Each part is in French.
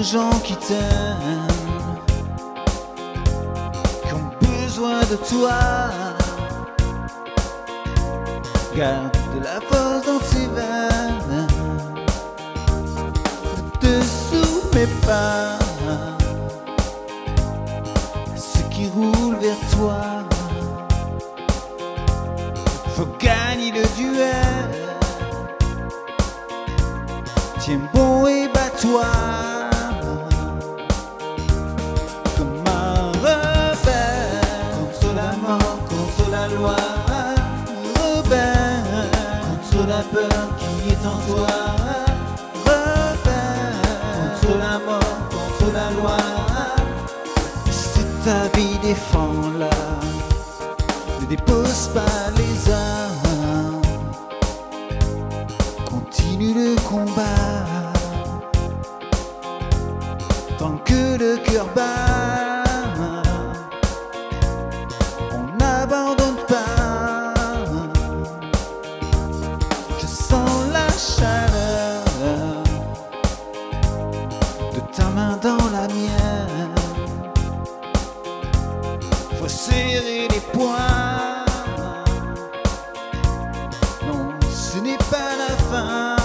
gens qui t'aiment, qui ont besoin de toi. Garde de la force dans tes veines, ne te soumets pas à ce qui roule vers toi. Faut gagner le duel, tiens bon et bats-toi. Comme un rebelle, contre la mort, contre la loi. Rebelle, contre la peur qui est en toi. Rebelle, contre la mort, contre la loi. Si ta vie défend-la, ne dépose pas les armes, continue le combat. Tant que le cœur bat, on n'abandonne pas. Je sens la chaleur de ta main dans la mienne. Faut serrer les poings, non, ce n'est pas la fin.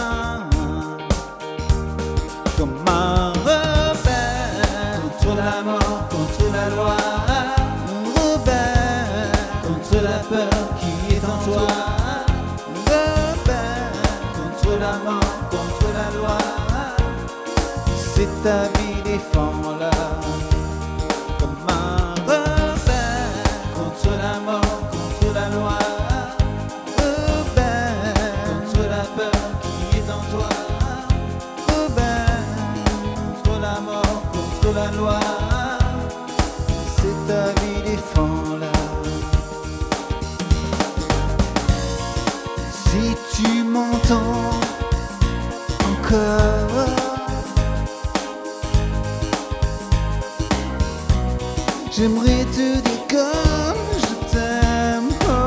Comme un rebelle, contre la mort, contre la loi. Rebelle, contre la peur qui est en toi. Rebelle, contre la mort, contre la loi. C'est ta vie, défends-la. Comme un rebelle, contre la mort, contre la loi. Rebelle, contre la peur qui est en toi. La mort contre la loi, c'est ta vie, défends-la. Si tu m'entends encore, j'aimerais te dire comme je t'aime.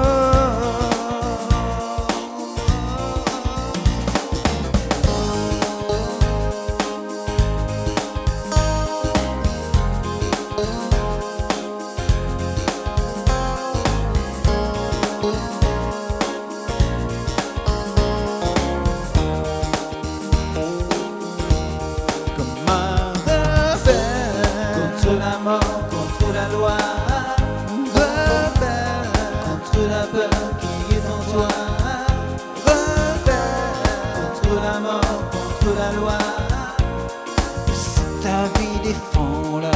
Contre la mort, contre la loi. Rebelle, contre la peur qui est en toi. Rebelle, contre la mort, contre la loi. C'est ta vie, défends-la.